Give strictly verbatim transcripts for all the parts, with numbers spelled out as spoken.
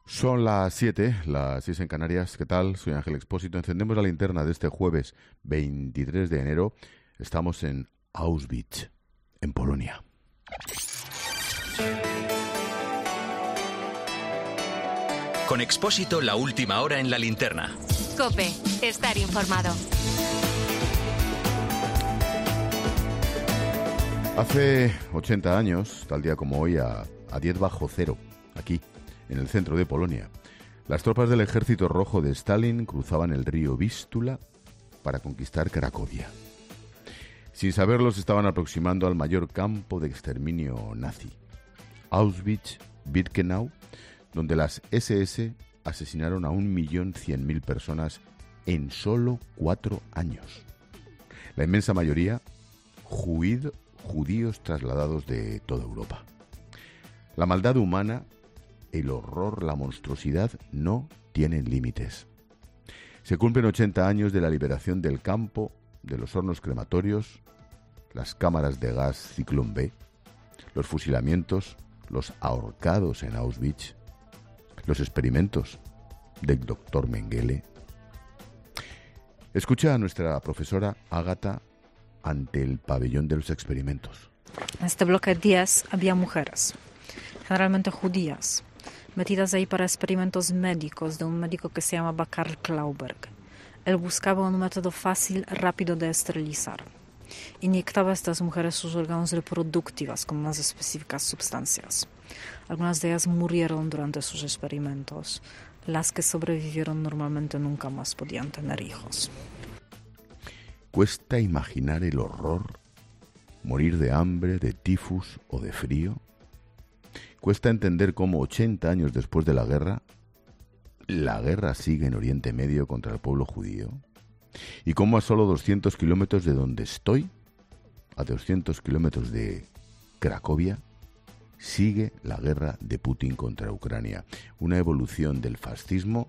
Son las siete, las seis en Canarias. ¿Qué tal? Soy Ángel Expósito. Encendemos la linterna de este jueves veintitrés de enero. Estamos en Auschwitz, en Polonia. Con Expósito, la última hora en la linterna. COPE, estar informado. Hace ochenta años, tal día como hoy, a, a diez bajo cero, aquí, en el centro de Polonia, las tropas del Ejército Rojo de Stalin cruzaban el río Vístula para conquistar Cracovia. Sin saberlo, se estaban aproximando al mayor campo de exterminio nazi, Auschwitz-Birkenau, donde las ese ese asesinaron a un millón cien mil personas en solo cuatro años. La inmensa mayoría, juid, judíos trasladados de toda Europa. La maldad humana, el horror, la monstruosidad no tienen límites. Se cumplen ochenta años de la liberación del campo, de los hornos crematorios, las cámaras de gas Ciclón B, los fusilamientos, los ahorcados en Auschwitz, los experimentos del doctor Mengele. Escucha a nuestra profesora Ágata ante el pabellón de los experimentos. En este bloque diez había mujeres, generalmente judías, metidas ahí para experimentos médicos de un médico que se llamaba Karl Klauberg. Él buscaba un método fácil, rápido de esterilizar. Inyectaba a estas mujeres sus órganos reproductivos con más específicas sustancias. Algunas de ellas murieron durante sus experimentos. Las que sobrevivieron normalmente nunca más podían tener hijos. ¿Cuesta imaginar el horror? ¿Morir de hambre, de tifus o de frío? ¿Cuesta entender cómo ochenta años después de la guerra, la guerra sigue en Oriente Medio contra el pueblo judío? ¿Y cómo a solo doscientos kilómetros de donde estoy, a doscientos kilómetros de Cracovia, sigue la guerra de Putin contra Ucrania? Una evolución del fascismo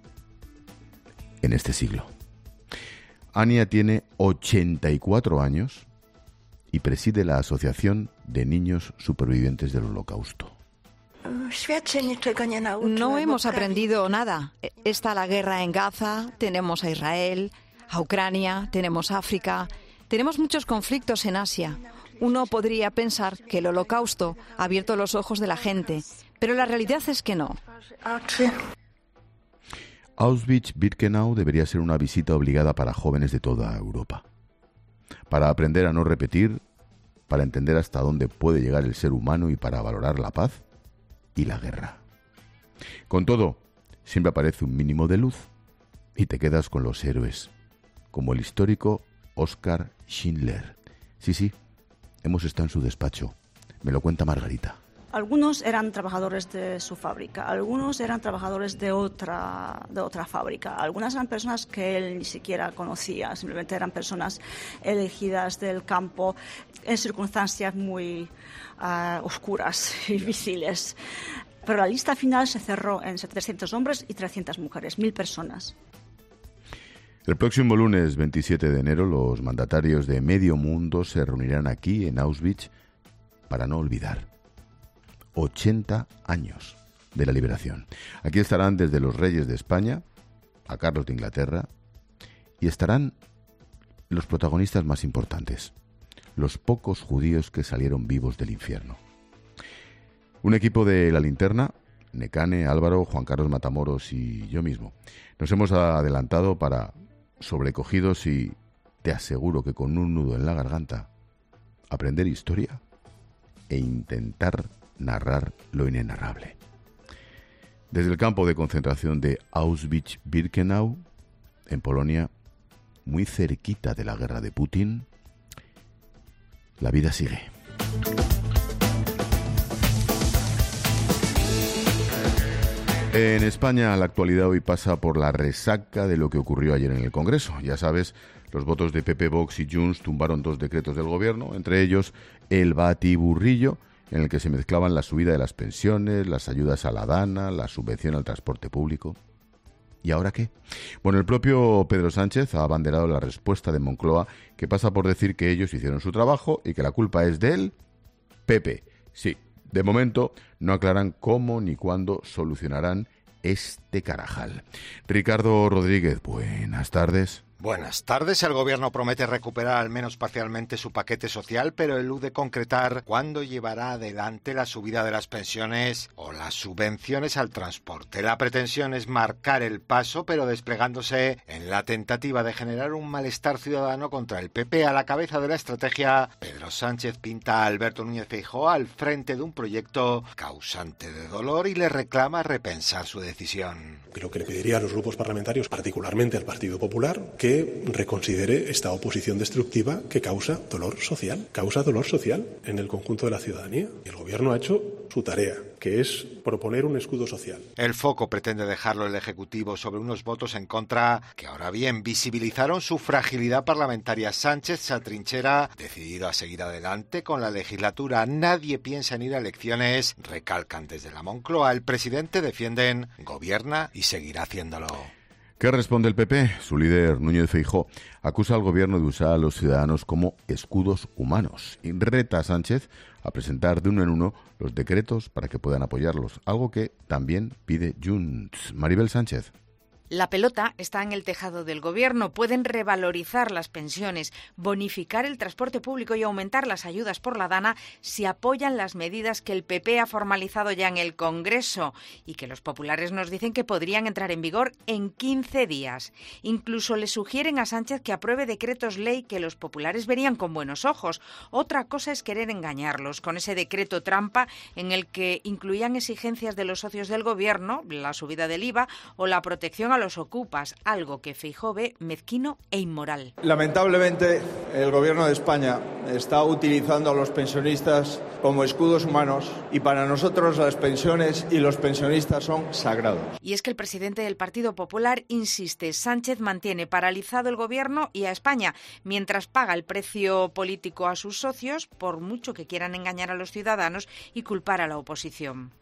en este siglo. Ania tiene ochenta y cuatro años y preside la Asociación de Niños Supervivientes del Holocausto. No hemos aprendido nada. Está la guerra en Gaza, tenemos a Israel, a Ucrania, tenemos África, tenemos muchos conflictos en Asia. Uno podría pensar que el Holocausto ha abierto los ojos de la gente, pero la realidad es que no. Auschwitz-Birkenau debería ser una visita obligada para jóvenes de toda Europa. Para aprender a no repetir, para entender hasta dónde puede llegar el ser humano y para valorar la paz y la guerra. Con todo, siempre aparece un mínimo de luz y te quedas con los héroes, como el histórico Oskar Schindler. Sí, sí, hemos estado en su despacho. Me lo cuenta Margarita. Algunos eran trabajadores de su fábrica, algunos eran trabajadores de otra, de otra fábrica, algunas eran personas que él ni siquiera conocía, simplemente eran personas elegidas del campo en circunstancias muy uh, oscuras y difíciles. Pero la lista final se cerró en setecientos hombres y trescientas mujeres, mil personas. El próximo lunes veintisiete de enero los mandatarios de medio mundo se reunirán aquí en Auschwitz para no olvidar. ochenta años de la liberación. Aquí estarán desde los reyes de España a Carlos de Inglaterra y estarán los protagonistas más importantes, los pocos judíos que salieron vivos del infierno. Un equipo de La Linterna, Nekane, Álvaro, Juan Carlos Matamoros y yo mismo, nos hemos adelantado para, sobrecogidos y te aseguro que con un nudo en la garganta, aprender historia e intentar narrar lo inenarrable. Desde el campo de concentración de Auschwitz-Birkenau, en Polonia, muy cerquita de la guerra de Putin, la vida sigue. En España, la actualidad hoy pasa por la resaca de lo que ocurrió ayer en el Congreso. Ya sabes, los votos de P P, Vox y Junts tumbaron dos decretos del gobierno, entre ellos el batiburrillo, en el que se mezclaban la subida de las pensiones, las ayudas a la DANA, la subvención al transporte público. ¿Y ahora qué? Bueno, el propio Pedro Sánchez ha abanderado la respuesta de Moncloa, que pasa por decir que ellos hicieron su trabajo y que la culpa es del P P. Sí, de momento no aclaran cómo ni cuándo solucionarán este Carajal. Ricardo Rodríguez, buenas tardes. Buenas tardes. El Gobierno promete recuperar al menos parcialmente su paquete social, pero elude concretar cuándo llevará adelante la subida de las pensiones o las subvenciones al transporte. La pretensión es marcar el paso, pero desplegándose en la tentativa de generar un malestar ciudadano contra el P P. A la cabeza de la estrategia, Pedro Sánchez pinta a Alberto Núñez Feijóo al frente de un proyecto causante de dolor y le reclama repensar su decisión. Creo que le pediría a los grupos parlamentarios, particularmente al Partido Popular, que reconsidere esta oposición destructiva que causa dolor social, causa dolor social en el conjunto de la ciudadanía. Y el Gobierno ha hecho su tarea, que es proponer un escudo social. El foco pretende dejarlo el Ejecutivo sobre unos votos en contra que, ahora bien, visibilizaron su fragilidad parlamentaria. Sánchez se atrinchera, decidido a seguir adelante con la legislatura. Nadie piensa en ir a elecciones, recalcan desde la Moncloa. El presidente defienden, gobierna y seguirá haciéndolo. ¿Qué responde el P P? Su líder, Núñez Feijóo, acusa al Gobierno de usar a los ciudadanos como escudos humanos y reta a Sánchez a presentar de uno en uno los decretos para que puedan apoyarlos, algo que también pide Junts. Maribel Sánchez. La pelota está en el tejado del Gobierno. Pueden revalorizar las pensiones, bonificar el transporte público y aumentar las ayudas por la Dana si apoyan las medidas que el P P ha formalizado ya en el Congreso y que los populares nos dicen que podrían entrar en vigor en quince días. Incluso le sugieren a Sánchez que apruebe decretos ley que los populares verían con buenos ojos. Otra cosa es querer engañarlos con ese decreto trampa en el que incluían exigencias de los socios del Gobierno, la subida del I V A o la protección a los ocupas, algo que Feijóo ve mezquino e inmoral. Lamentablemente, el Gobierno de España está utilizando a los pensionistas como escudos humanos y para nosotros las pensiones y los pensionistas son sagrados. Y es que el presidente del Partido Popular insiste, Sánchez mantiene paralizado el Gobierno y a España, mientras paga el precio político a sus socios, por mucho que quieran engañar a los ciudadanos y culpar a la oposición.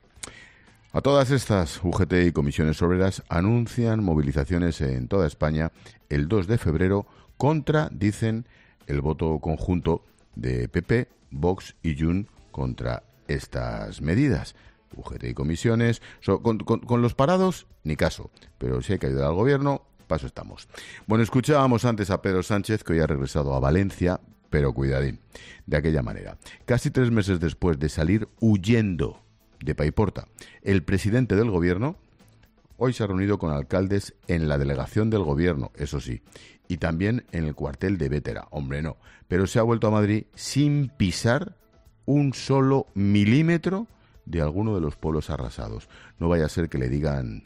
A todas estas, U G T y comisiones obreras anuncian movilizaciones en toda España el dos de febrero contra, dicen, el voto conjunto de P P, Vox y Junts contra estas medidas. U G T y comisiones, so, con, con, con los parados, ni caso, pero si hay que ayudar al Gobierno, paso estamos. Bueno, escuchábamos antes a Pedro Sánchez, que hoy ha regresado a Valencia, pero cuidadín, de aquella manera. Casi tres meses después de salir huyendo de Paiporta, el presidente del Gobierno hoy se ha reunido con alcaldes en la delegación del Gobierno, eso sí, y también en el cuartel de Bétera. Hombre, no, pero se ha vuelto a Madrid sin pisar un solo milímetro de alguno de los pueblos arrasados. No vaya a ser que le digan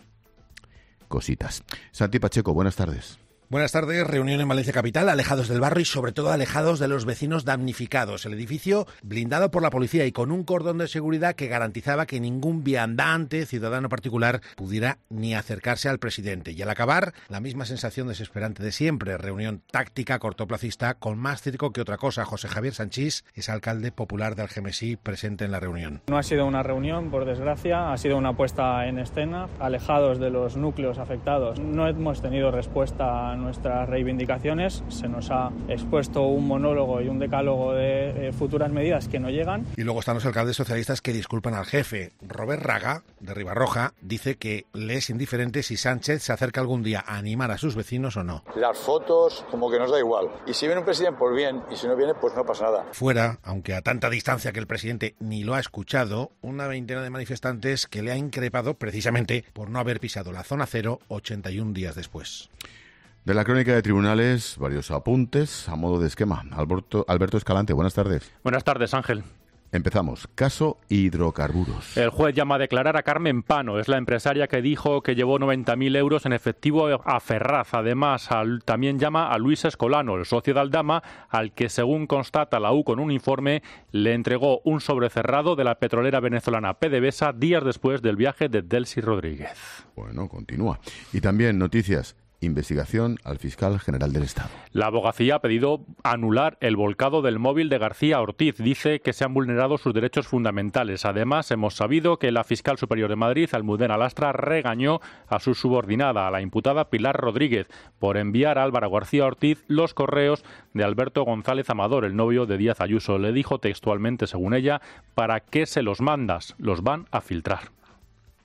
cositas. Santi Pacheco, buenas tardes. Buenas tardes. Reunión en Valencia Capital, alejados del barrio y sobre todo alejados de los vecinos damnificados. El edificio blindado por la policía y con un cordón de seguridad que garantizaba que ningún viandante, ciudadano particular, pudiera ni acercarse al presidente. Y al acabar, la misma sensación desesperante de siempre. Reunión táctica cortoplacista con más circo que otra cosa. José Javier Sanchís es alcalde popular de Algemesí, presente en la reunión. No ha sido una reunión, por desgracia, ha sido una puesta en escena, alejados de los núcleos afectados. No hemos tenido respuesta a nuestras reivindicaciones, se nos ha expuesto un monólogo y un decálogo de eh, futuras medidas que no llegan. Y luego están los alcaldes socialistas que disculpan al jefe. Robert Raga, de Ribarroja, dice que le es indiferente si Sánchez se acerca algún día a animar a sus vecinos o no. Las fotos, como que nos da igual. Y si viene un presidente, pues bien, y si no viene, pues no pasa nada. Fuera, aunque a tanta distancia que el presidente ni lo ha escuchado, una veintena de manifestantes que le ha increpado precisamente por no haber pisado la zona cero ochenta y un días después. De la crónica de tribunales, varios apuntes a modo de esquema. Alberto, Alberto Escalante, buenas tardes. Buenas tardes, Ángel. Empezamos. Caso hidrocarburos. El juez llama a declarar a Carmen Pano. Es la empresaria que dijo que llevó noventa mil euros en efectivo a Ferraz. Además, al, también llama a Luis Escolano, el socio de Aldama, al que, según constata la U con un informe, le entregó un sobre cerrado de la petrolera venezolana PDVSA días después del viaje de Delcy Rodríguez. Bueno, continúa. Y también noticias. Investigación al fiscal general del Estado. La abogacía ha pedido anular el volcado del móvil de García Ortiz. Dice que se han vulnerado sus derechos fundamentales. Además, hemos sabido que la fiscal superior de Madrid, Almudena Lastra, regañó a su subordinada, a la imputada Pilar Rodríguez, por enviar a Álvaro García Ortiz los correos de Alberto González Amador, el novio de Díaz Ayuso. Le dijo textualmente, según ella, ¿para qué se los mandas? Los van a filtrar.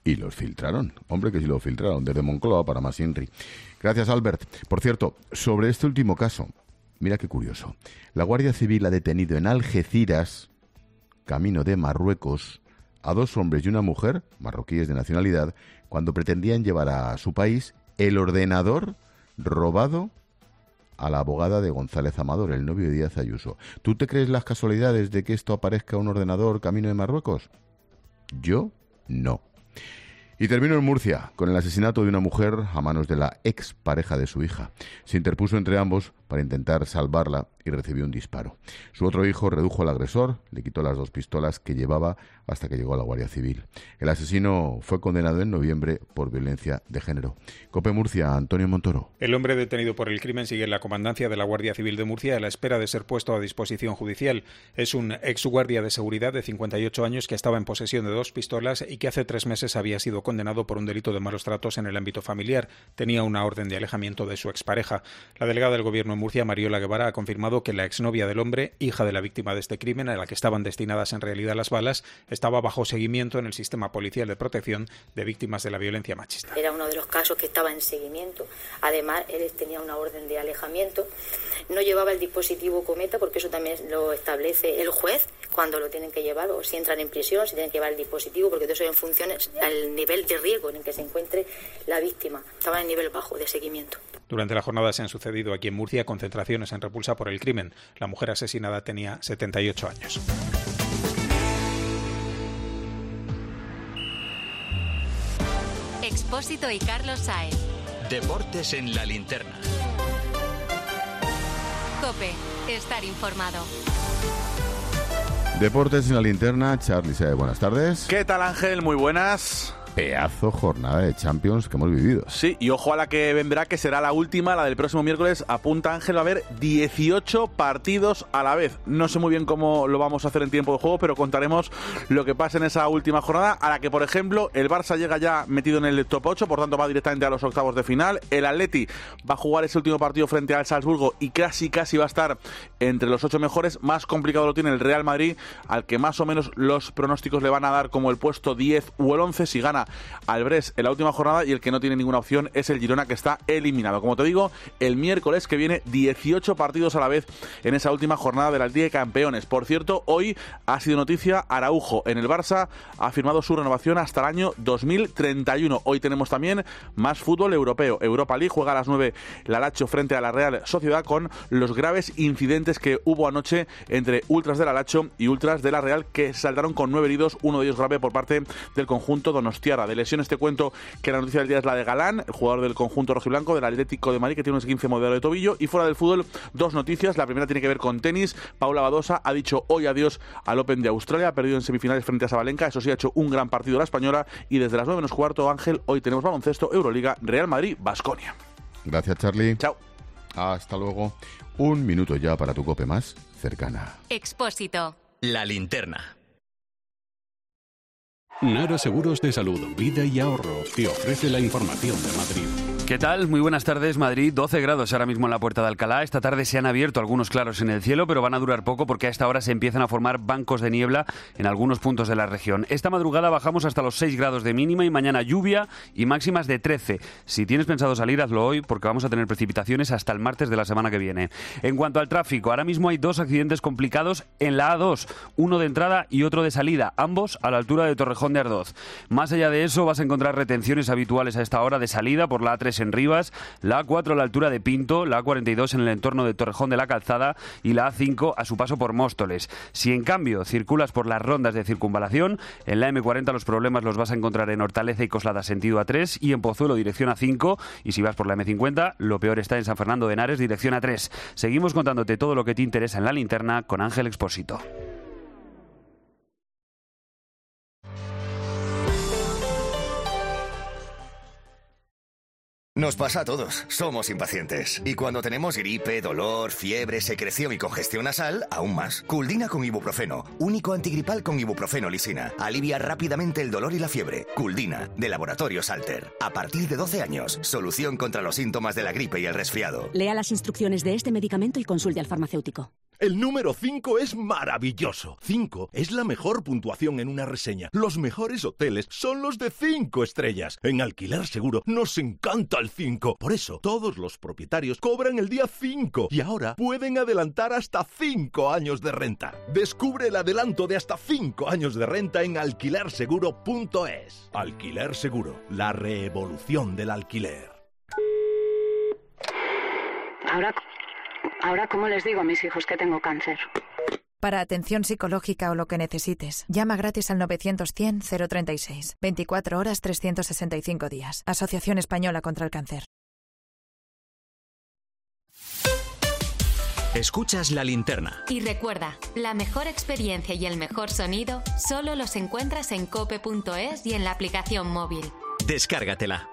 Y los filtraron. Hombre, que sí lo filtraron. Desde Moncloa para más Inri. Gracias, Albert. Por cierto, sobre este último caso, mira qué curioso. La Guardia Civil ha detenido en Algeciras, camino de Marruecos, a dos hombres y una mujer, marroquíes de nacionalidad, cuando pretendían llevar a su país el ordenador robado a la abogada de González Amador, el novio de Díaz Ayuso. ¿Tú te crees las casualidades de que esto aparezca un ordenador camino de Marruecos? Yo no. Y termino en Murcia, con el asesinato de una mujer a manos de la ex pareja de su hija. Se interpuso entre ambos para intentar salvarla y recibió un disparo. Su otro hijo redujo al agresor, le quitó las dos pistolas que llevaba hasta que llegó a la Guardia Civil. El asesino fue condenado en noviembre por violencia de género. COPE Murcia, Antonio Montoro. El hombre detenido por el crimen sigue en la comandancia de la Guardia Civil de Murcia a la espera de ser puesto a disposición judicial. Es un ex guardia de seguridad de cincuenta y ocho años que estaba en posesión de dos pistolas y que hace tres meses había sido condenado por un delito de malos tratos en el ámbito familiar. Tenía una orden de alejamiento de su expareja. La delegada del Gobierno en Murcia, Mariola Guevara, ha confirmado que la exnovia del hombre, hija de la víctima de este crimen, a la que estaban destinadas en realidad las balas, estaba bajo seguimiento en el sistema policial de protección de víctimas de la violencia machista. Era uno de los casos que estaba en seguimiento. Además, él tenía una orden de alejamiento. No llevaba el dispositivo Cometa, porque eso también lo establece el juez cuando lo tienen que llevar, o si entran en prisión, si tienen que llevar el dispositivo, porque todo eso en función al nivel de riesgo en el que se encuentre la víctima. Estaba en nivel bajo de seguimiento. Durante la jornada se han sucedido aquí en Murcia concentraciones en repulsa por el crimen. La mujer asesinada tenía setenta y ocho años. Expósito y Carlos Sáenz. Deportes en la linterna. COPE, estar informado. Deportes en la linterna, Charly Sáenz, buenas tardes. ¿Qué tal, Ángel? Muy buenas. Pedazo jornada de Champions que hemos vivido. Sí, y ojo a la que vendrá, que será la última, la del próximo miércoles. Apunta Ángel, va a haber dieciocho partidos a la vez. No sé muy bien cómo lo vamos a hacer en tiempo de juego, pero contaremos lo que pasa en esa última jornada, a la que, por ejemplo, el Barça llega ya metido en el top ocho, por tanto va directamente a los octavos de final. El Atleti va a jugar ese último partido frente al Salzburgo y casi casi va a estar entre los ocho mejores. Más complicado lo tiene el Real Madrid, al que más o menos los pronósticos le van a dar como el puesto diez u el once si gana al Brest en la última jornada, y el que no tiene ninguna opción es el Girona, que está eliminado. Como te digo, el miércoles que viene dieciocho partidos a la vez en esa última jornada de la Liga de Campeones. Por cierto, hoy ha sido noticia Araujo en el Barça, ha firmado su renovación hasta el año dos mil treinta y uno. Hoy tenemos también más fútbol europeo. Europa League juega a las nueve la Lazio frente a la Real Sociedad, con los graves incidentes que hubo anoche entre ultras de la Lazio y ultras de la Real, que saltaron con nueve heridos, uno de ellos grave por parte del conjunto donostiarra. De lesiones te cuento que la noticia del día es la de Galán, el jugador del conjunto rojiblanco del Atlético de Madrid, que tiene un esguince moderado de tobillo. Y fuera del fútbol, dos noticias. La primera tiene que ver con tenis. Paula Badosa ha dicho hoy adiós al Open de Australia, ha perdido en semifinales frente a Sabalenka. Eso sí, ha hecho un gran partido la española. Y desde las nueve menos cuarto, Ángel, hoy tenemos baloncesto, Euroliga, Real Madrid, Baskonia. Gracias, Charly. Chao. Hasta luego. Un minuto ya para tu COPE más cercana. Expósito. La linterna. Nara Seguros de Salud, Vida y Ahorro te ofrece la información de Madrid. ¿Qué tal? Muy buenas tardes, Madrid. doce grados ahora mismo en la Puerta de Alcalá. Esta tarde se han abierto algunos claros en el cielo, pero van a durar poco porque a esta hora se empiezan a formar bancos de niebla en algunos puntos de la región. Esta madrugada bajamos hasta los seis grados de mínima y mañana lluvia y máximas de trece. Si tienes pensado salir, hazlo hoy porque vamos a tener precipitaciones hasta el martes de la semana que viene. En cuanto al tráfico, ahora mismo hay dos accidentes complicados en la A dos, uno de entrada y otro de salida, ambos a la altura de Torrejón de Ardoz. Más allá de eso, vas a encontrar retenciones habituales a esta hora de salida por la A tres en Rivas, la A cuatro a la altura de Pinto, la A cuarenta y dos en el entorno de Torrejón de la Calzada y la A cinco a su paso por Móstoles. Si en cambio circulas por las rondas de circunvalación, en la eme cuarenta los problemas los vas a encontrar en Hortaleza y Coslada sentido A tres y en Pozuelo dirección A cinco, y si vas por la eme cincuenta, lo peor está en San Fernando de Henares dirección A tres. Seguimos contándote todo lo que te interesa en la linterna con Ángel Expósito. Nos pasa a todos, somos impacientes. Y cuando tenemos gripe, dolor, fiebre, secreción y congestión nasal, aún más. Culdina con ibuprofeno, único antigripal con ibuprofeno lisina. Alivia rápidamente el dolor y la fiebre. Culdina, de Laboratorios Alter. A partir de doce años, solución contra los síntomas de la gripe y el resfriado. Lea las instrucciones de este medicamento y consulte al farmacéutico. El número cinco es maravilloso. cinco es la mejor puntuación en una reseña. Los mejores hoteles son los de cinco estrellas. En Alquiler Seguro nos encanta el cinco. Por eso, todos los propietarios cobran el día cinco y ahora pueden adelantar hasta cinco años de renta. Descubre el adelanto de hasta cinco años de renta en alquiler seguro punto es. Alquiler Seguro, la revolución del alquiler. Ahora, ahora, ¿cómo les digo a mis hijos que tengo cáncer? Para atención psicológica o lo que necesites, llama gratis al novecientos cien cero treinta y seis. veinticuatro horas, trescientos sesenta y cinco días. Asociación Española contra el Cáncer. Escuchas La Linterna. Y recuerda, la mejor experiencia y el mejor sonido solo los encuentras en cope punto es y en la aplicación móvil. Descárgatela.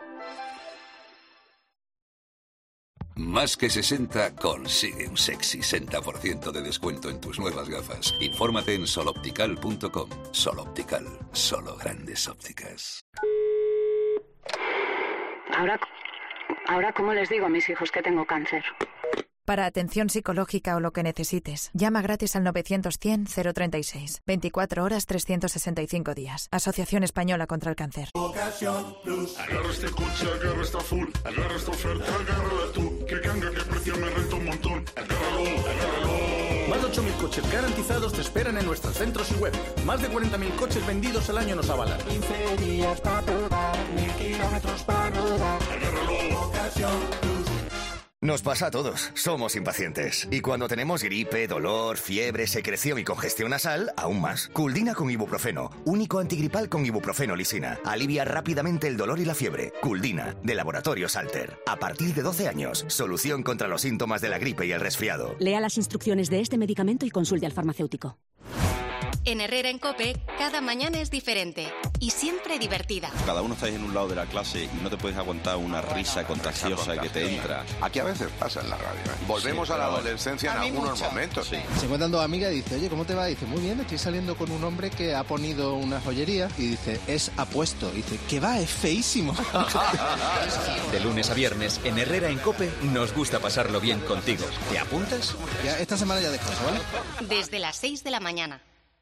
Más que sesenta consigue un sexy sesenta por ciento de descuento en tus nuevas gafas. Infórmate en sol optical punto com. Sol Optical, solo grandes ópticas. Ahora, ahora, ¿cómo les digo a mis hijos que tengo cáncer? Para atención psicológica o lo que necesites, llama gratis al novecientos cien cero treinta y seis. veinticuatro horas, trescientos sesenta y cinco días. Asociación Española contra el Cáncer. Ocasión Plus. Agarra este coche, agarra esta full. Agarra esta oferta, agárrala tú. Que canga, que precio me renta un montón. Agárralo, agárralo. Más de ocho mil coches garantizados te esperan en nuestros centros y web. Más de cuarenta mil coches vendidos al año nos avalan. quince días para probar, mil kilómetros para rodar. Agárralo, Ocasión Plus. Nos pasa a todos, somos impacientes. Y cuando tenemos gripe, dolor, fiebre, secreción y congestión nasal, aún más. Culdina con ibuprofeno, único antigripal con ibuprofeno lisina. Alivia rápidamente el dolor y la fiebre. Culdina, de Laboratorios Alter. A partir de doce años, solución contra los síntomas de la gripe y el resfriado. Lea las instrucciones de este medicamento y consulte al farmacéutico. En Herrera en COPE, cada mañana es diferente y siempre divertida. Cada uno estáis en un lado de la clase y no te puedes aguantar una risa contagiosa que te entra. Aquí a veces pasa en la radio, ¿eh? Volvemos sí, a la adolescencia en algunos mucha. momentos. Sí. Se encuentran dos amigas y dice, oye, ¿cómo te va? Y dice, muy bien, estoy saliendo con un hombre que ha ponido una joyería. Y dice, es apuesto. Y dice, ¿qué va? Es feísimo. De lunes a viernes, en Herrera en COPE, nos gusta pasarlo bien contigo. ¿Te apuntas? Ya, esta semana ya descanso, ¿vale? Desde las seis de la mañana.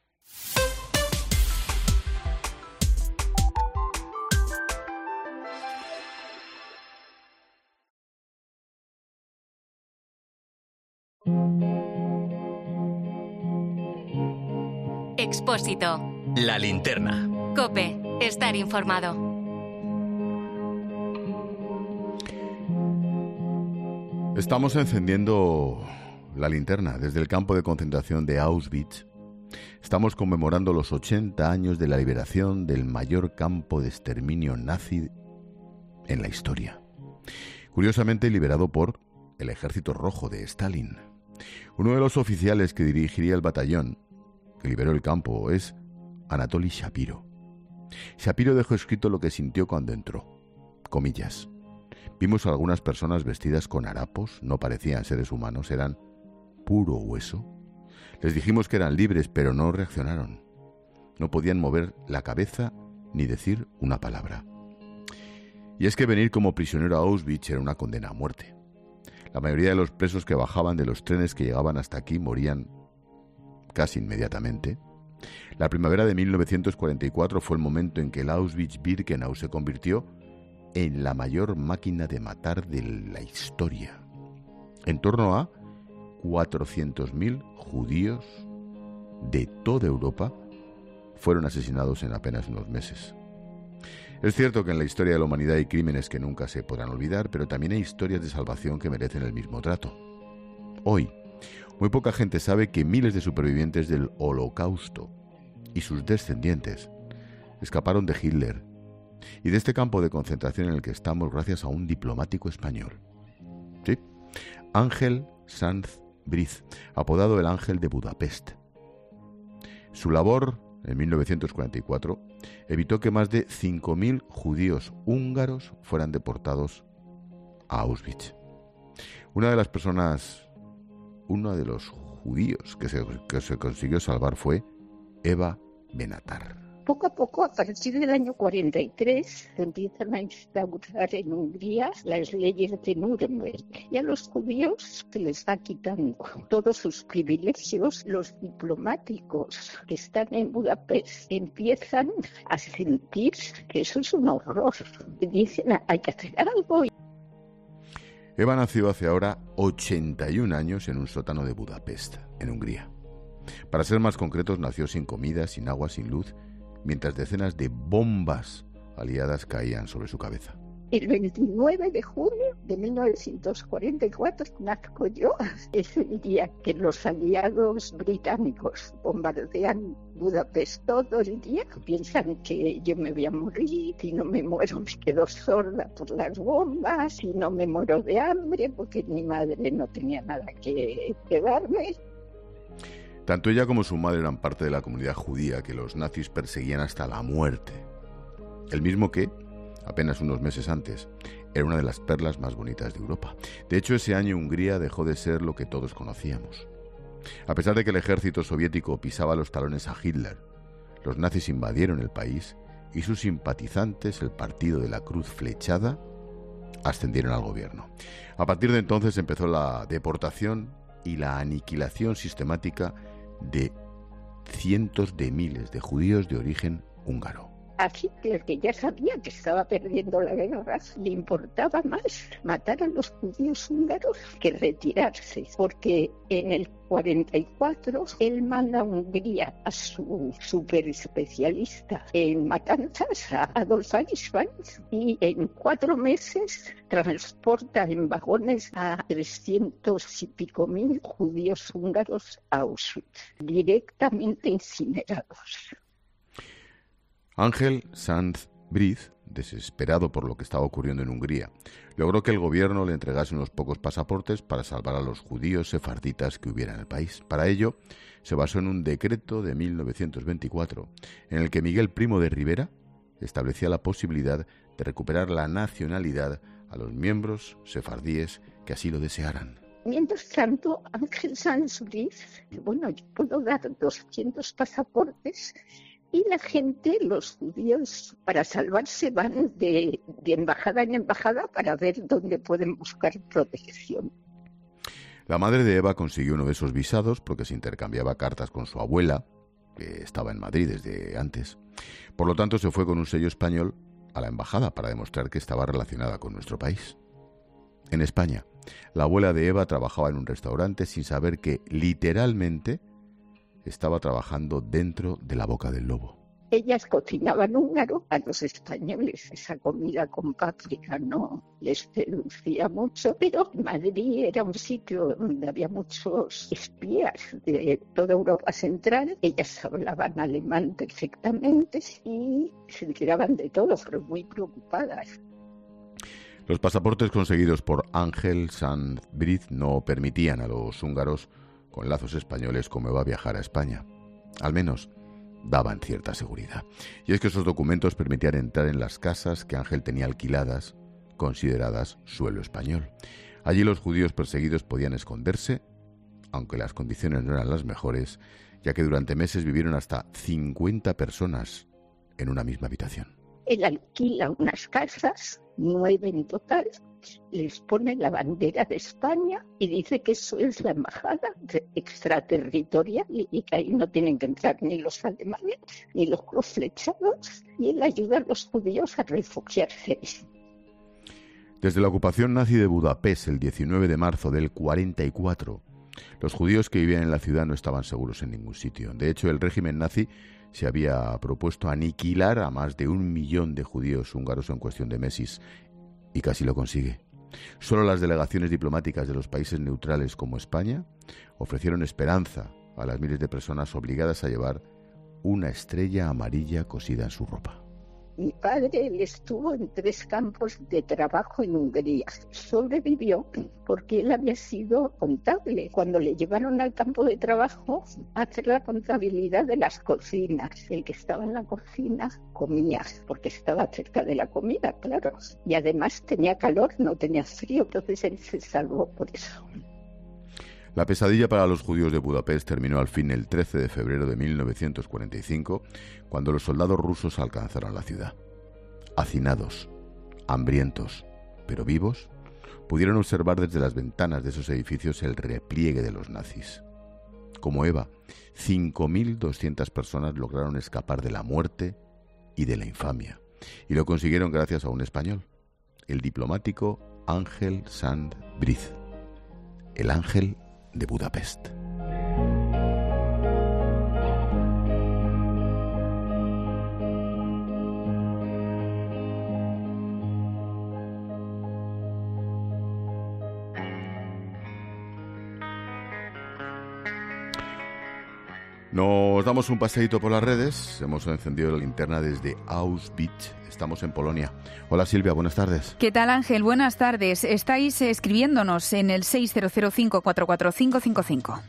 Expósito. La Linterna. COPE. Estar informado. Estamos encendiendo la linterna desde el campo de concentración de Auschwitz. Estamos conmemorando los ochenta años de la liberación del mayor campo de exterminio nazi en la historia. Curiosamente liberado por el Ejército Rojo de Stalin. Uno de los oficiales que dirigiría el batallón que liberó el campo es Anatoly Shapiro. Shapiro dejó escrito lo que sintió cuando entró. Comillas. Vimos a algunas personas vestidas con harapos, no parecían seres humanos, eran puro hueso. Les dijimos que eran libres, pero no reaccionaron. No podían mover la cabeza ni decir una palabra. Y es que venir como prisionero a Auschwitz era una condena a muerte. La mayoría de los presos que bajaban de los trenes que llegaban hasta aquí morían casi inmediatamente. La primavera de mil novecientos cuarenta y cuatro fue el momento en que el Auschwitz-Birkenau se convirtió en la mayor máquina de matar de la historia. En torno a cuatrocientos mil judíos de toda Europa fueron asesinados en apenas unos meses. Es cierto que en la historia de la humanidad hay crímenes que nunca se podrán olvidar, pero también hay historias de salvación que merecen el mismo trato. Hoy, muy poca gente sabe que miles de supervivientes del Holocausto y sus descendientes escaparon de Hitler y de este campo de concentración en el que estamos gracias a un diplomático español. Sí, Ángel Sanz Briz, apodado el Ángel de Budapest. Su labor, en mil novecientos cuarenta y cuatro, evitó que más de cinco mil judíos húngaros fueran deportados a Auschwitz. Una de las personas, uno de los judíos que se, que se consiguió salvar fue Eva Benatar. Poco a poco, a partir del año cuarenta y tres, se empiezan a instaurar en Hungría las leyes de Nuremberg. Y a los judíos se les va quitando todos sus privilegios. Los diplomáticos que están en Budapest empiezan a sentir que eso es un horror. Dicen, hay que hacer algo. Eva nació hace ahora ochenta y un años en un sótano de Budapest, en Hungría. Para ser más concretos, nació sin comida, sin agua, sin luz, mientras decenas de bombas aliadas caían sobre su cabeza. El veintinueve de junio de mil novecientos cuarenta y cuatro nazco yo. Es el día que los aliados británicos bombardean Budapest todo el día. Piensan que yo me voy a morir, si no me muero me quedo sorda por las bombas, si no me muero de hambre porque mi madre no tenía nada que, que darme. Tanto ella como su madre eran parte de la comunidad judía que los nazis perseguían hasta la muerte. El mismo que, apenas unos meses antes, era una de las perlas más bonitas de Europa. De hecho, ese año Hungría dejó de ser lo que todos conocíamos. A pesar de que el ejército soviético pisaba los talones a Hitler, los nazis invadieron el país y sus simpatizantes, el Partido de la Cruz Flechada, ascendieron al gobierno. A partir de entonces empezó la deportación y la aniquilación sistemática de cientos de miles de judíos de origen húngaro. A Hitler, que ya sabía que estaba perdiendo la guerra, le importaba más matar a los judíos húngaros que retirarse, porque en el cuarenta y cuatro él manda a Hungría a su super especialista en matanzas, a Adolf Eichmann, y en cuatro meses transporta en vagones a trescientos y pico mil judíos húngaros a Auschwitz, directamente incinerados. Ángel Sanz Briz, desesperado por lo que estaba ocurriendo en Hungría, logró que el gobierno le entregase unos pocos pasaportes para salvar a los judíos sefarditas que hubiera en el país. Para ello, se basó en un decreto de mil novecientos veinticuatro, en el que Miguel Primo de Rivera establecía la posibilidad de recuperar la nacionalidad a los miembros sefardíes que así lo desearan. Mientras tanto, Ángel Sanz Briz, bueno, yo puedo dar doscientos pasaportes. Y la gente, los judíos, para salvarse van de, de embajada en embajada para ver dónde pueden buscar protección. La madre de Eva consiguió uno de esos visados porque se intercambiaba cartas con su abuela, que estaba en Madrid desde antes. Por lo tanto, se fue con un sello español a la embajada para demostrar que estaba relacionada con nuestro país. En España, la abuela de Eva trabajaba en un restaurante sin saber que, literalmente, estaba trabajando dentro de la boca del lobo. Ellas cocinaban húngaro a los españoles. Esa comida con páprica no les seducía mucho, pero Madrid era un sitio donde había muchos espías de toda Europa Central. Ellas hablaban alemán perfectamente y se enteraban de todo, pero muy preocupadas. Los pasaportes conseguidos por Ángel Sanz Briz no permitían a los húngaros con lazos españoles como Eva viajar a España. Al menos daban cierta seguridad. Y es que esos documentos permitían entrar en las casas que Ángel tenía alquiladas, consideradas suelo español. Allí los judíos perseguidos podían esconderse, aunque las condiciones no eran las mejores, ya que durante meses vivieron hasta cincuenta personas en una misma habitación. Él alquila unas casas, nueve en total, les pone la bandera de España y dice que eso es la embajada extraterritorial y que ahí no tienen que entrar ni los alemanes ni los flechados, y él ayuda a los judíos a refugiarse. Desde la ocupación nazi de Budapest el diecinueve de marzo del cuarenta y cuatro, los judíos que vivían en la ciudad no estaban seguros en ningún sitio. De hecho, el régimen nazi se había propuesto aniquilar a más de un millón de judíos húngaros en cuestión de meses, y casi lo consigue. Solo las delegaciones diplomáticas de los países neutrales como España ofrecieron esperanza a las miles de personas obligadas a llevar una estrella amarilla cosida en su ropa. Mi padre él estuvo en tres campos de trabajo en Hungría. Sobrevivió porque él había sido contable. Cuando le llevaron al campo de trabajo a hacer la contabilidad de las cocinas, el que estaba en la cocina comía, porque estaba cerca de la comida, claro. Y además tenía calor, no tenía frío, entonces él se salvó por eso. La pesadilla para los judíos de Budapest terminó al fin el trece de febrero de mil novecientos cuarenta y cinco, cuando los soldados rusos alcanzaron la ciudad. Hacinados, hambrientos, pero vivos, pudieron observar desde las ventanas de esos edificios el repliegue de los nazis. Como Eva, cinco mil doscientas personas lograron escapar de la muerte y de la infamia, y lo consiguieron gracias a un español, el diplomático Ángel Sanz Briz, el ángel de Budapest. Nos damos un paseíto por las redes. Hemos encendido la linterna desde Auschwitz. Estamos en Polonia. Hola Silvia, buenas tardes. ¿Qué tal Ángel? Buenas tardes. Estáis escribiéndonos en el seis cero cero cinco cuatro cuatro cinco cinco cinco.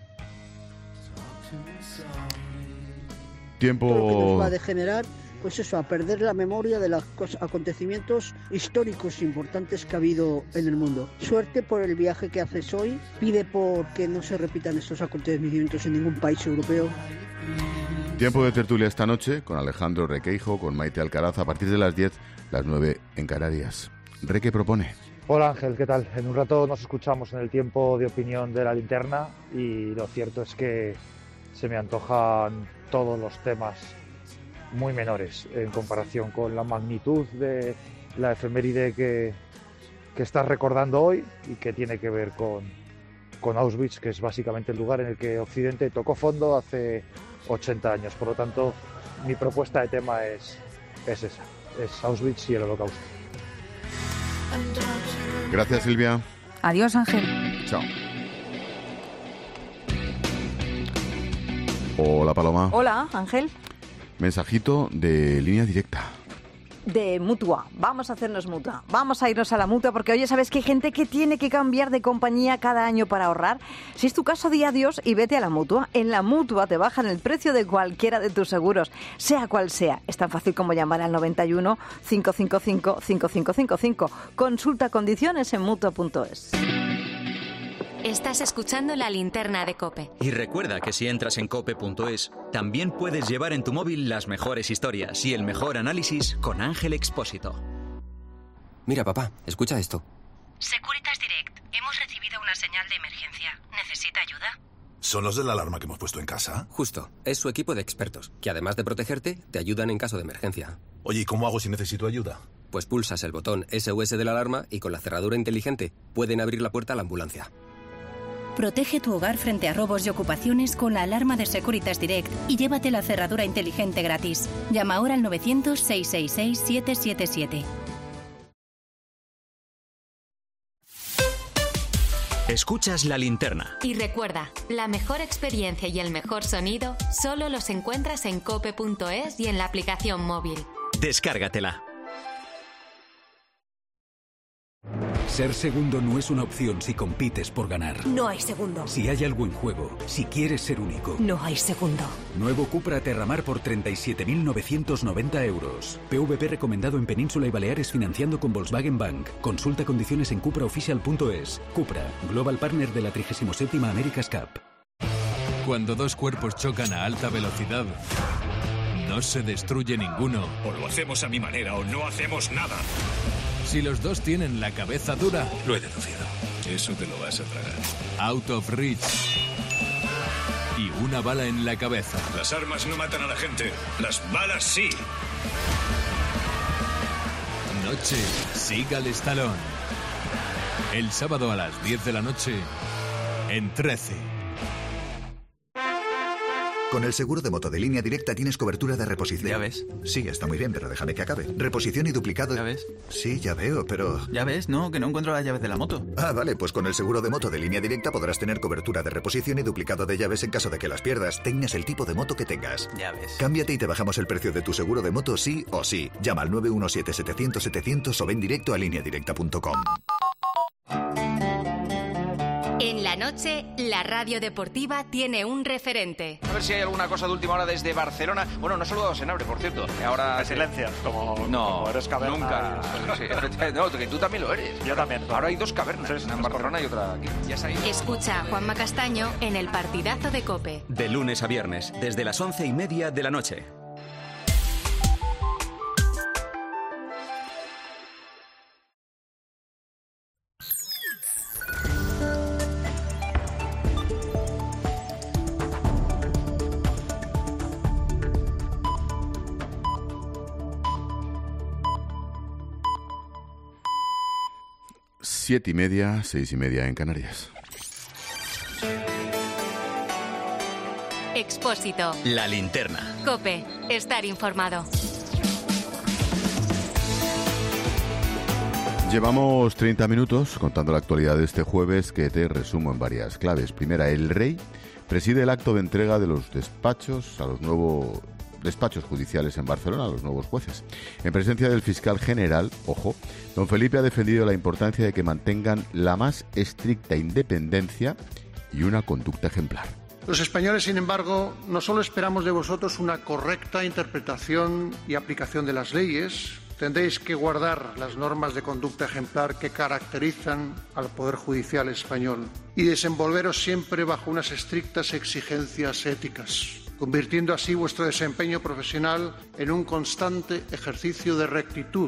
Tiempo... Creo que nos va a degenerar, pues eso, a perder la memoria de los acontecimientos históricos importantes que ha habido en el mundo. Suerte por el viaje que haces hoy. Pide por que no se repitan estos acontecimientos en ningún país europeo. Tiempo de tertulia esta noche con Alejandro Requeijo, con Maite Alcaraz, a partir de las diez, las nueve en Canarias. Reque propone. Hola Ángel, ¿qué tal? En un rato nos escuchamos en el tiempo de opinión de la linterna y lo cierto es que se me antojan todos los temas muy menores en comparación con la magnitud de la efeméride que, que estás recordando hoy y que tiene que ver con, con Auschwitz, que es básicamente el lugar en el que Occidente tocó fondo hace ochenta años. Por lo tanto, mi propuesta de tema es, es esa, es Auschwitz y el Holocausto. Gracias Silvia. Adiós Ángel. Chao. Hola Paloma. Hola Ángel. Mensajito de línea directa. De Mutua. Vamos a hacernos Mutua. Vamos a irnos a la Mutua porque, oye, ¿sabes que hay gente que tiene que cambiar de compañía cada año para ahorrar? Si es tu caso, di adiós y vete a la Mutua. En la Mutua te bajan el precio de cualquiera de tus seguros, sea cual sea. Es tan fácil como llamar al noventa y uno, cinco cinco cinco, cinco cinco cinco cinco. Consulta condiciones en mutua punto es. Estás escuchando la linterna de COPE. Y recuerda que si entras en cope punto es, también puedes llevar en tu móvil las mejores historias y el mejor análisis con Ángel Expósito. Mira, papá, escucha esto. Securitas Direct. Hemos recibido una señal de emergencia. ¿Necesita ayuda? ¿Son los de la alarma que hemos puesto en casa? Justo. Es su equipo de expertos, que además de protegerte, te ayudan en caso de emergencia. Oye, ¿y cómo hago si necesito ayuda? Pues pulsas el botón S O S de la alarma y con la cerradura inteligente pueden abrir la puerta a la ambulancia. Protege tu hogar frente a robos y ocupaciones con la alarma de Securitas Direct y llévate la cerradura inteligente gratis. Llama ahora al novecientos, seiscientos sesenta y seis, siete siete siete. Escuchas la linterna. Y recuerda, la mejor experiencia y el mejor sonido solo los encuentras en cope punto es y en la aplicación móvil. Descárgatela. Ser segundo no es una opción si compites por ganar. No hay segundo. Si hay algo en juego, si quieres ser único. No hay segundo. Nuevo Cupra Terramar por treinta y siete mil novecientos noventa euros. P V P recomendado en Península y Baleares financiando con Volkswagen Bank. Consulta condiciones en cupra oficial punto es. Cupra, Global Partner de la trigésima séptima America's Cup. Cuando dos cuerpos chocan a alta velocidad, no se destruye ninguno. O lo hacemos a mi manera o no hacemos nada. Si los dos tienen la cabeza dura... Lo he deducido. Eso te lo vas a tragar. Out of reach. Y una bala en la cabeza. Las armas no matan a la gente. Las balas sí. Noche Seagal Stallone. El sábado a las diez de la noche en trece. Con el seguro de moto de Línea Directa tienes cobertura de reposición. ¿Ya ves? Sí, está muy bien, pero déjame que acabe. Reposición y duplicado... ¿Ya ves? Sí, ya veo, pero... ¿Ya ves? No, que no encuentro las llaves de la moto. Ah, vale, pues con el seguro de moto de Línea Directa podrás tener cobertura de reposición y duplicado de llaves en caso de que las pierdas, tengas el tipo de moto que tengas. Ya ves. Cámbiate y te bajamos el precio de tu seguro de moto sí o sí. Llama al nueve uno siete, setecientos, setecientos o ven directo a línea directa punto com. En la la noche, la radio deportiva tiene un referente. A ver si hay alguna cosa de última hora desde Barcelona. Bueno, no he saludado a Senabre, por cierto. Ahora Me silencias, como, no, como eres caverna. Nunca. Sí, no, que tú también lo eres. Yo también. Ahora hay dos cavernas, Sí, sí, una en Barcelona y otra aquí. Ya se ha ido. Escucha a Juanma Castaño en el partidazo de COPE. De lunes a viernes, desde las once y media de la noche. Siete y media, seis y media en Canarias. Expósito. La linterna. COPE. Estar informado. Llevamos treinta minutos contando la actualidad de este jueves, que te resumo en varias claves. Primera, el rey preside el acto de entrega de los despachos a los nuevos despachos judiciales en Barcelona, a los nuevos jueces. En presencia del fiscal general, ojo, don Felipe ha defendido la importancia de que mantengan la más estricta independencia y una conducta ejemplar. Los españoles, sin embargo, no solo esperamos de vosotros una correcta interpretación y aplicación de las leyes, tendréis que guardar las normas de conducta ejemplar que caracterizan al Poder Judicial español y desenvolveros siempre bajo unas estrictas exigencias éticas, convirtiendo así vuestro desempeño profesional en un constante ejercicio de rectitud.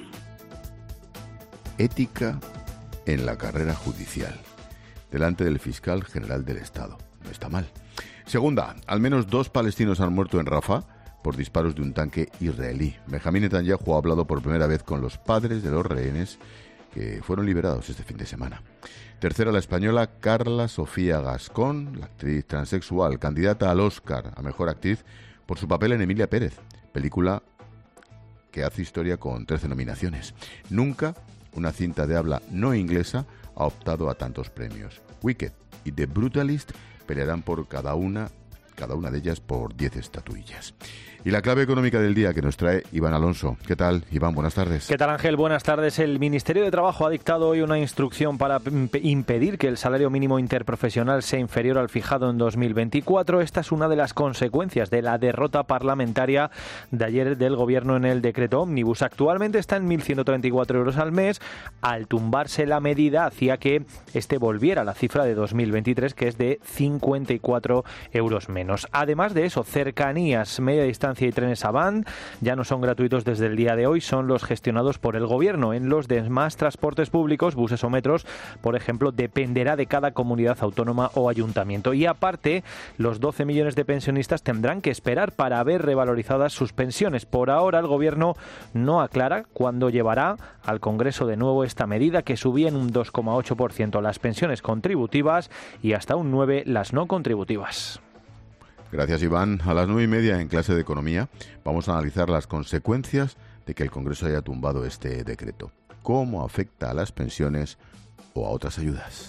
Ética en la carrera judicial, delante del fiscal general del Estado. No está mal. Segunda, al menos dos palestinos han muerto en Rafah por disparos de un tanque israelí. Benjamín Netanyahu ha hablado por primera vez con los padres de los rehenes que fueron liberados este fin de semana. Tercera, la española Carla Sofía Gascón, la actriz transexual, candidata al Oscar a Mejor Actriz por su papel en Emilia Pérez, película que hace historia con trece nominaciones. Nunca una cinta de habla no inglesa ha optado a tantos premios. Wicked y The Brutalist pelearán por cada una, cada una de ellas por diez estatuillas. Y la clave económica del día que nos trae Iván Alonso. ¿Qué tal, Iván? Buenas tardes. ¿Qué tal, Ángel? Buenas tardes. El Ministerio de Trabajo ha dictado hoy una instrucción para impedir que el salario mínimo interprofesional sea inferior al fijado en dos mil veinticuatro. Esta es una de las consecuencias de la derrota parlamentaria de ayer del Gobierno en el decreto Ómnibus. Actualmente está en mil ciento treinta y cuatro euros al mes. Al tumbarse la medida, hacía que este volviera a la cifra de dos mil veintitrés, que es de cincuenta y cuatro euros menos. Además de eso, cercanías, media distancia y trenes Avant ya no son gratuitos desde el día de hoy, son los gestionados por el Gobierno. En los demás transportes públicos, buses o metros, por ejemplo, dependerá de cada comunidad autónoma o ayuntamiento. Y aparte, los doce millones de pensionistas tendrán que esperar para ver revalorizadas sus pensiones. Por ahora, el Gobierno no aclara cuándo llevará al Congreso de nuevo esta medida, que subía en un dos coma ocho por ciento las pensiones contributivas y hasta un nueve por ciento las no contributivas. Gracias, Iván. A las nueve y media, en clase de Economía, vamos a analizar las consecuencias de que el Congreso haya tumbado este decreto. ¿Cómo afecta a las pensiones o a otras ayudas?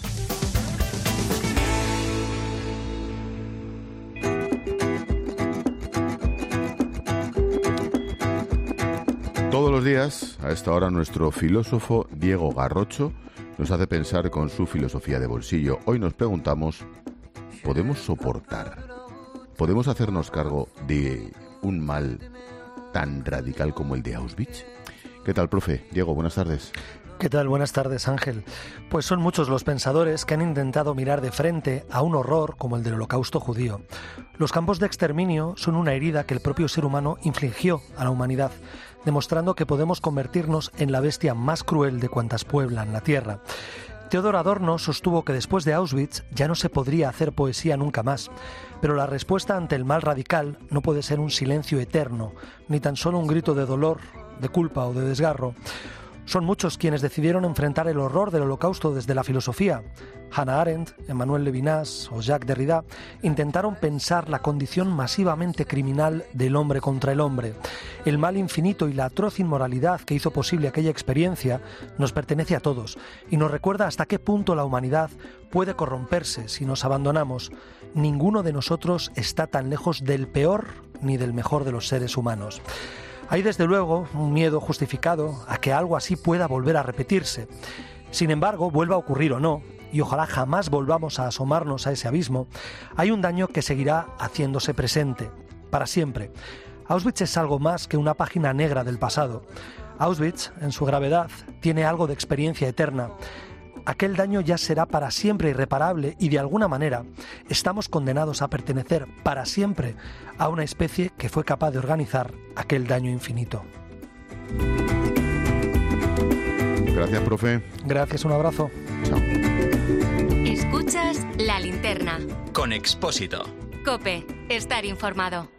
Todos los días, a esta hora, nuestro filósofo Diego Garrocho nos hace pensar con su filosofía de bolsillo. Hoy nos preguntamos, ¿podemos soportar? ¿Podemos hacernos cargo de un mal tan radical como el de Auschwitz? ¿Qué tal, profe? Diego, buenas tardes. ¿Qué tal? Buenas tardes, Ángel. Pues son muchos los pensadores que han intentado mirar de frente a un horror como el del Holocausto judío. Los campos de exterminio son una herida que el propio ser humano infligió a la humanidad, demostrando que podemos convertirnos en la bestia más cruel de cuantas pueblan la tierra. Teodor Adorno sostuvo que después de Auschwitz ya no se podría hacer poesía nunca más, pero la respuesta ante el mal radical no puede ser un silencio eterno, ni tan solo un grito de dolor, de culpa o de desgarro. Son muchos quienes decidieron enfrentar el horror del Holocausto desde la filosofía. Hannah Arendt, Emmanuel Levinas o Jacques Derrida intentaron pensar la condición masivamente criminal del hombre contra el hombre. El mal infinito y la atroz inmoralidad que hizo posible aquella experiencia nos pertenece a todos y nos recuerda hasta qué punto la humanidad puede corromperse si nos abandonamos. Ninguno de nosotros está tan lejos del peor ni del mejor de los seres humanos. Hay desde luego un miedo justificado a que algo así pueda volver a repetirse. Sin embargo, vuelva a ocurrir o no, y ojalá jamás volvamos a asomarnos a ese abismo, hay un daño que seguirá haciéndose presente, para siempre. Auschwitz es algo más que una página negra del pasado. Auschwitz, en su gravedad, tiene algo de experiencia eterna. Aquel daño ya será para siempre irreparable y, de alguna manera, estamos condenados a pertenecer para siempre a una especie que fue capaz de organizar aquel daño infinito. Gracias, profe. Gracias, un abrazo. Chao. Escuchas La Linterna. Con Expósito. COPE. Estar informado.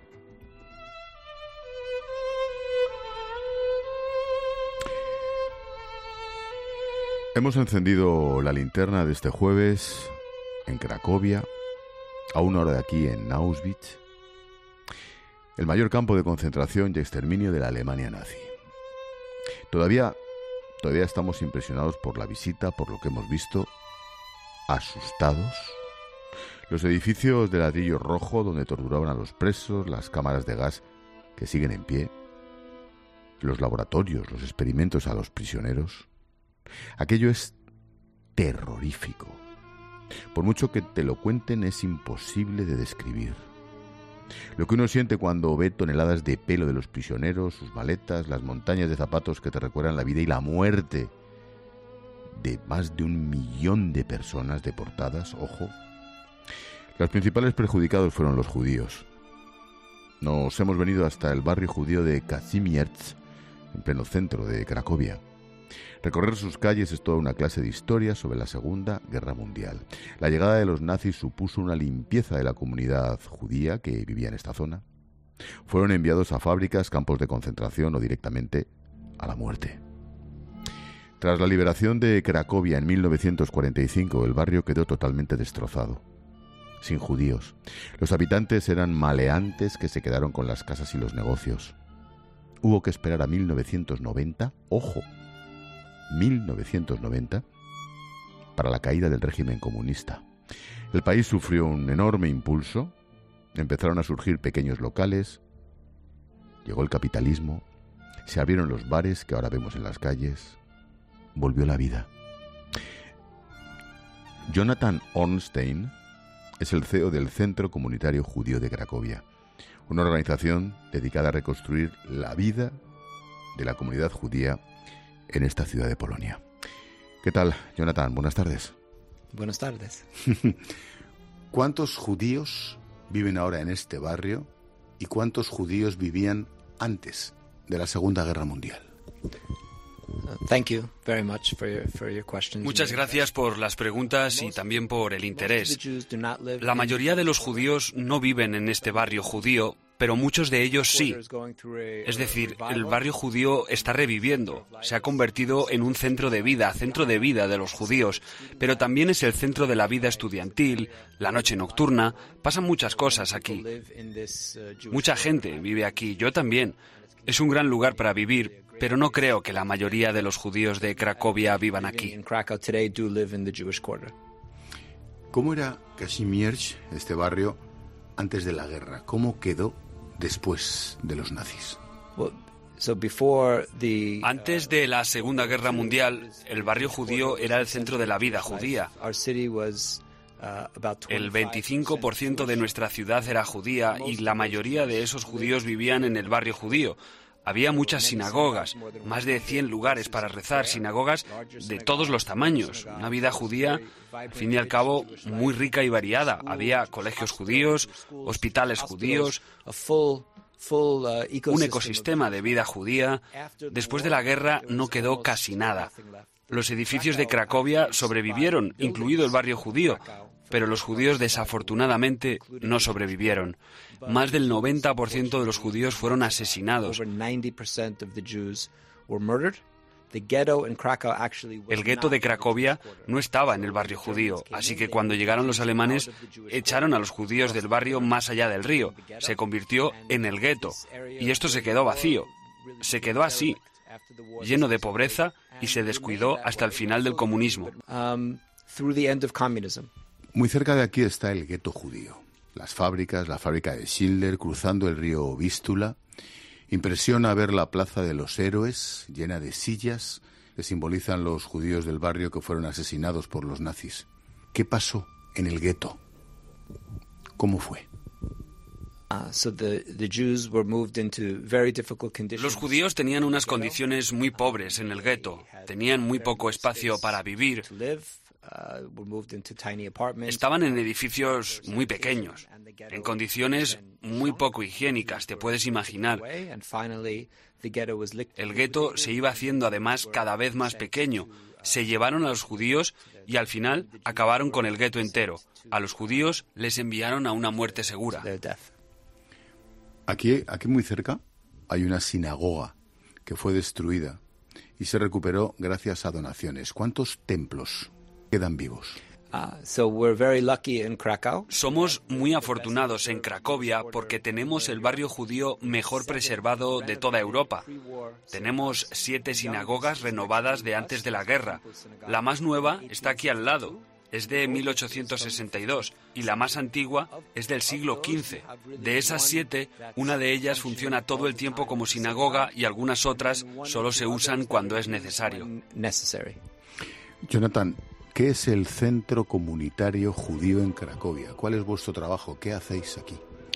Hemos encendido la linterna de este jueves en Cracovia, a una hora de aquí en Auschwitz, el mayor campo de concentración y exterminio de la Alemania nazi. Todavía, todavía estamos impresionados por la visita, por lo que hemos visto, asustados. Los edificios de ladrillo rojo donde torturaban a los presos, las cámaras de gas que siguen en pie, los laboratorios, los experimentos a los prisioneros. Aquello es terrorífico. Por mucho que te lo cuenten, es imposible de describir. Lo que uno siente cuando ve toneladas de pelo de los prisioneros, sus maletas, las montañas de zapatos que te recuerdan la vida y la muerte de más de un millón de personas deportadas, ojo. Los principales perjudicados fueron los judíos. Nos hemos venido hasta el barrio judío de Kazimierz, en pleno centro de Cracovia. Recorrer sus calles es toda una clase de historia sobre la Segunda Guerra Mundial. La llegada de los nazis supuso una limpieza de la comunidad judía que vivía en esta zona. Fueron enviados a fábricas, campos de concentración o directamente a la muerte. Tras la liberación de Cracovia en mil novecientos cuarenta y cinco, el barrio quedó totalmente destrozado, sin judíos. Los habitantes eran maleantes que se quedaron con las casas y los negocios. Hubo que esperar a mil novecientos noventa, ojo, mil novecientos noventa, para la caída del régimen comunista. El país sufrió un enorme impulso, empezaron a surgir pequeños locales, llegó el capitalismo, se abrieron los bares que ahora vemos en las calles, volvió la vida. Jonathan Ornstein es el C E O del Centro Comunitario Judío de Cracovia, una organización dedicada a reconstruir la vida de la comunidad judía en esta ciudad de Polonia. ¿Qué tal, Jonathan? Buenas tardes. Buenas tardes. ¿Cuántos judíos viven ahora en este barrio y cuántos judíos vivían antes de la Segunda Guerra Mundial? Muchas gracias por las preguntas y también por el interés. La mayoría de los judíos no viven en este barrio judío, pero muchos de ellos sí. Es decir, el barrio judío está reviviendo, se ha convertido en un centro de vida, centro de vida de los judíos, pero también es el centro de la vida estudiantil, la noche nocturna, pasan muchas cosas aquí. Mucha gente vive aquí, yo también. Es un gran lugar para vivir, pero no creo que la mayoría de los judíos de Cracovia vivan aquí. ¿Cómo era Kazimierz, este barrio, antes de la guerra? ¿Cómo quedó después de los nazis? Antes de la Segunda Guerra Mundial, el barrio judío era el centro de la vida judía. El veinticinco por ciento de nuestra ciudad era judía y la mayoría de esos judíos vivían en el barrio judío. Había muchas sinagogas, más de cien lugares para rezar, sinagogas de todos los tamaños. Una vida judía, al fin y al cabo, muy rica y variada. Había colegios judíos, hospitales judíos, un ecosistema de vida judía. Después de la guerra no quedó casi nada. Los edificios de Cracovia sobrevivieron, incluido el barrio judío, pero los judíos desafortunadamente no sobrevivieron. Más del noventa por ciento de los judíos fueron asesinados. El gueto de Cracovia no estaba en el barrio judío, así que cuando llegaron los alemanes echaron a los judíos del barrio más allá del río. Se convirtió en el gueto y esto se quedó vacío. Se quedó así, lleno de pobreza y se descuidó hasta el final del comunismo. Muy cerca de aquí está el gueto judío. Las fábricas, la fábrica de Schindler, cruzando el río Vístula. Impresiona ver la plaza de los héroes, llena de sillas que simbolizan los judíos del barrio que fueron asesinados por los nazis. ¿Qué pasó en el gueto? ¿Cómo fue? Los judíos tenían unas condiciones muy pobres en el gueto. Tenían muy poco espacio para vivir. Estaban en edificios muy pequeños, en condiciones muy poco higiénicas, te puedes imaginar. El gueto se iba haciendo además cada vez más pequeño. Se llevaron a los judíos y al final acabaron con el gueto entero. A los judíos les enviaron a una muerte segura. Aquí, aquí muy cerca hay una sinagoga que fue destruida y se recuperó gracias a donaciones. ¿Cuántos templos quedan vivos? Uh, so we're very lucky in Krakow. Somos muy afortunados en Cracovia porque tenemos el barrio judío mejor preservado de toda Europa. Tenemos siete sinagogas renovadas de antes de la guerra. La más nueva está aquí al lado. Es de mil ochocientos sesenta y dos y la más antigua es del siglo quince. De esas siete, una de ellas funciona todo el tiempo como sinagoga y algunas otras solo se usan cuando es necesario. Jonathan, ¿qué es el Centro Comunitario Judío en Cracovia? ¿Cuál es vuestro trabajo? ¿Qué hacéis aquí?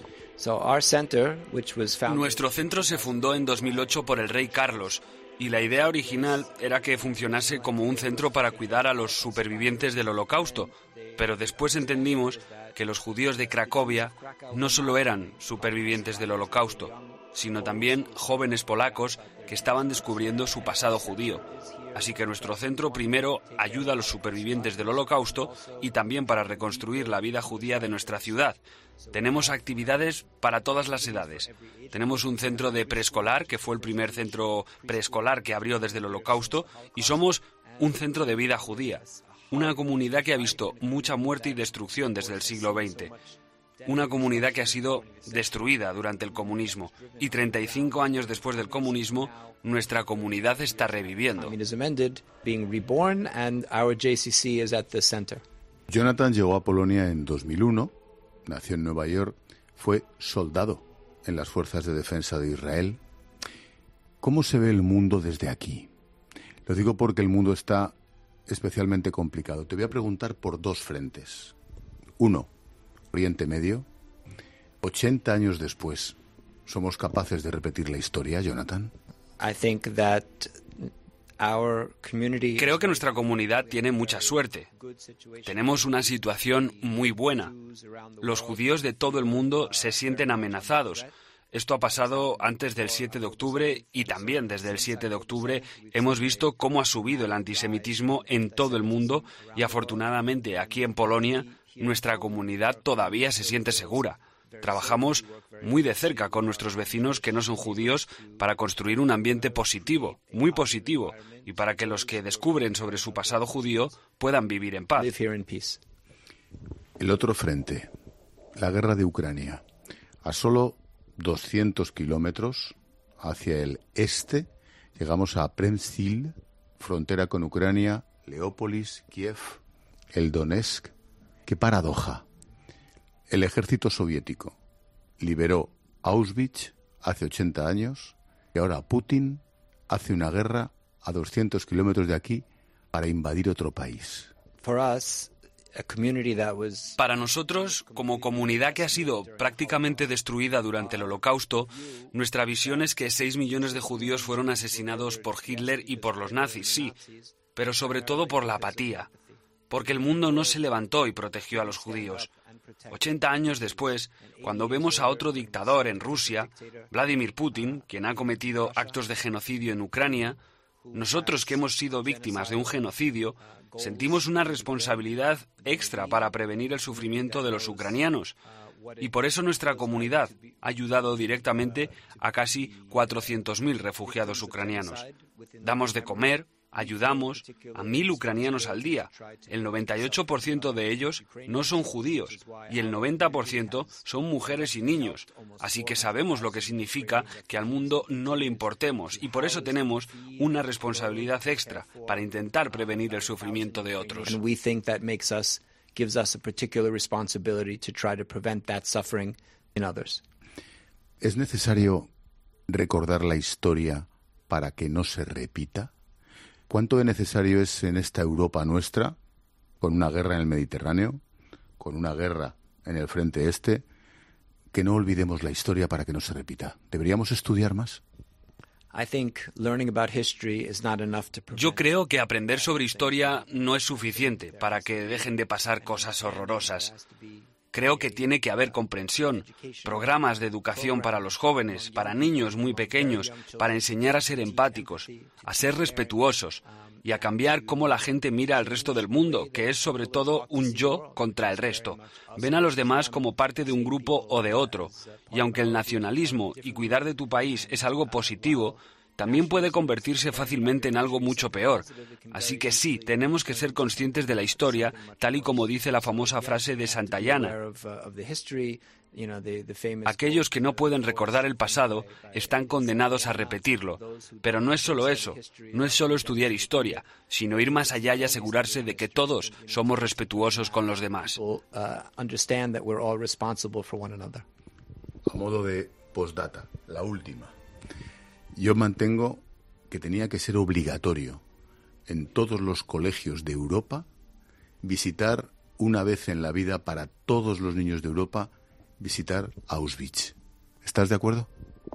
Nuestro centro se fundó en dos mil ocho por el rey Carlos. Y la idea original era que funcionase como un centro para cuidar a los supervivientes del Holocausto. Pero después entendimos que los judíos de Cracovia no solo eran supervivientes del Holocausto, sino también jóvenes polacos que estaban descubriendo su pasado judío. Así que nuestro centro primero ayuda a los supervivientes del Holocausto y también para reconstruir la vida judía de nuestra ciudad. Tenemos actividades para todas las edades. Tenemos un centro de preescolar, que fue el primer centro preescolar que abrió desde el Holocausto, y somos un centro de vida judía. Una comunidad que ha visto mucha muerte y destrucción desde el siglo veinte. Una comunidad que ha sido destruida durante el comunismo. Y treinta y cinco años después del comunismo, nuestra comunidad está reviviendo. Jonathan llegó a Polonia en dos mil uno, nació en Nueva York, fue soldado en las Fuerzas de Defensa de Israel. ¿Cómo se ve el mundo desde aquí? Lo digo porque el mundo está especialmente complicado. Te voy a preguntar por dos frentes. Uno, Oriente Medio. ochenta años después, ¿somos capaces de repetir la historia, Jonathan? I think that our community... Creo que nuestra comunidad tiene mucha suerte. Tenemos una situación muy buena. Los judíos de todo el mundo se sienten amenazados. Esto ha pasado antes del siete de octubre y también desde el siete de octubre hemos visto cómo ha subido el antisemitismo en todo el mundo y afortunadamente aquí en Polonia nuestra comunidad todavía se siente segura. Trabajamos muy de cerca con nuestros vecinos que no son judíos para construir un ambiente positivo, muy positivo, y para que los que descubren sobre su pasado judío puedan vivir en paz. El otro frente, la guerra de Ucrania. A solo doscientos kilómetros hacia el este llegamos a Przemyśl, frontera con Ucrania, Leópolis, Kiev, el Donetsk. ¡Qué paradoja! El ejército soviético liberó Auschwitz hace ochenta años y ahora Putin hace una guerra a doscientos kilómetros de aquí para invadir otro país. Para nosotros, como comunidad que ha sido prácticamente destruida durante el Holocausto, nuestra visión es que seis millones de judíos fueron asesinados por Hitler y por los nazis, sí, pero sobre todo por la apatía, porque el mundo no se levantó y protegió a los judíos. ochenta años después, cuando vemos a otro dictador en Rusia, Vladimir Putin, quien ha cometido actos de genocidio en Ucrania, nosotros que hemos sido víctimas de un genocidio, sentimos una responsabilidad extra para prevenir el sufrimiento de los ucranianos. Y por eso nuestra comunidad ha ayudado directamente a casi cuatrocientos mil refugiados ucranianos. Damos de comer, ayudamos a mil ucranianos al día. El noventa y ocho por ciento de ellos no son judíos y el noventa por ciento son mujeres y niños. Así que sabemos lo que significa que al mundo no le importemos y por eso tenemos una responsabilidad extra para intentar prevenir el sufrimiento de otros. ¿Es necesario recordar la historia para que no se repita? ¿Cuánto de necesario es en esta Europa nuestra con una guerra en el Mediterráneo, con una guerra en el frente este, que no olvidemos la historia para que no se repita. ¿Deberíamos estudiar más? Yo creo que aprender sobre historia no es suficiente para que dejen de pasar cosas horrorosas. Creo que tiene que haber comprensión, programas de educación para los jóvenes, para niños muy pequeños, para enseñar a ser empáticos, a ser respetuosos y a cambiar cómo la gente mira al resto del mundo, que es sobre todo un yo contra el resto. Ven a los demás como parte de un grupo o de otro. Y aunque el nacionalismo y cuidar de tu país es algo positivo, también puede convertirse fácilmente en algo mucho peor. Así que sí, tenemos que ser conscientes de la historia, tal y como dice la famosa frase de Santayana. Aquellos que no pueden recordar el pasado están condenados a repetirlo. Pero no es solo eso, no es solo estudiar historia, sino ir más allá y asegurarse de que todos somos respetuosos con los demás. A modo de postdata, la última. Yo mantengo que tenía que ser obligatorio en todos los colegios de Europa visitar una vez en la vida para todos los niños de Europa visitar Auschwitz. ¿Estás de acuerdo?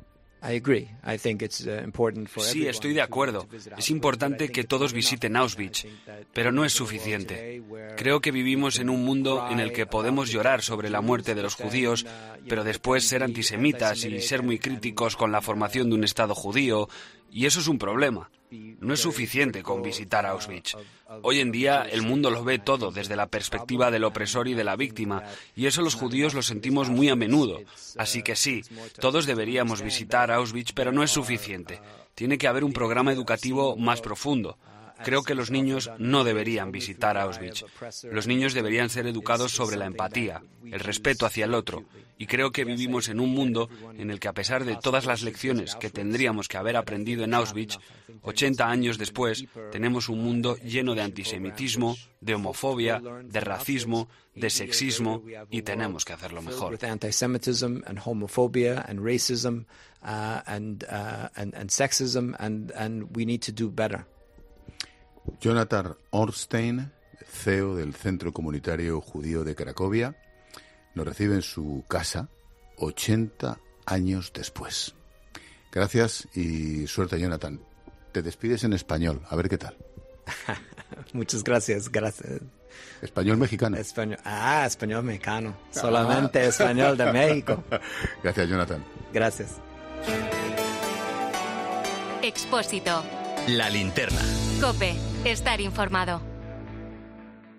Sí, estoy de acuerdo. Es importante que todos visiten Auschwitz, pero no es suficiente. Creo que vivimos en un mundo en el que podemos llorar sobre la muerte de los judíos, pero después ser antisemitas y ser muy críticos con la formación de un Estado judío, y eso es un problema. No es suficiente con visitar Auschwitz. Hoy en día el mundo lo ve todo desde la perspectiva del opresor y de la víctima, y eso los judíos lo sentimos muy a menudo. Así que sí, todos deberíamos visitar Auschwitz, pero no es suficiente. Tiene que haber un programa educativo más profundo. Creo que los niños no deberían visitar Auschwitz. Los niños deberían ser educados sobre la empatía, el respeto hacia el otro. Y creo que vivimos en un mundo en el que, a pesar de todas las lecciones que tendríamos que haber aprendido en Auschwitz, ochenta años después, tenemos un mundo lleno de antisemitismo, de homofobia, de racismo, de sexismo, y tenemos que hacerlo mejor. Jonathan Ornstein, C E O del Centro Comunitario Judío de Cracovia, nos recibe en su casa ochenta años después. Gracias y suerte, Jonathan. Te despides en español, a ver qué tal. Muchas gracias, gracias. Español mexicano. Español, ah, español mexicano. Solamente ah. español de México. Gracias, Jonathan. Gracias. Expósito. La linterna. COPE. Estar informado.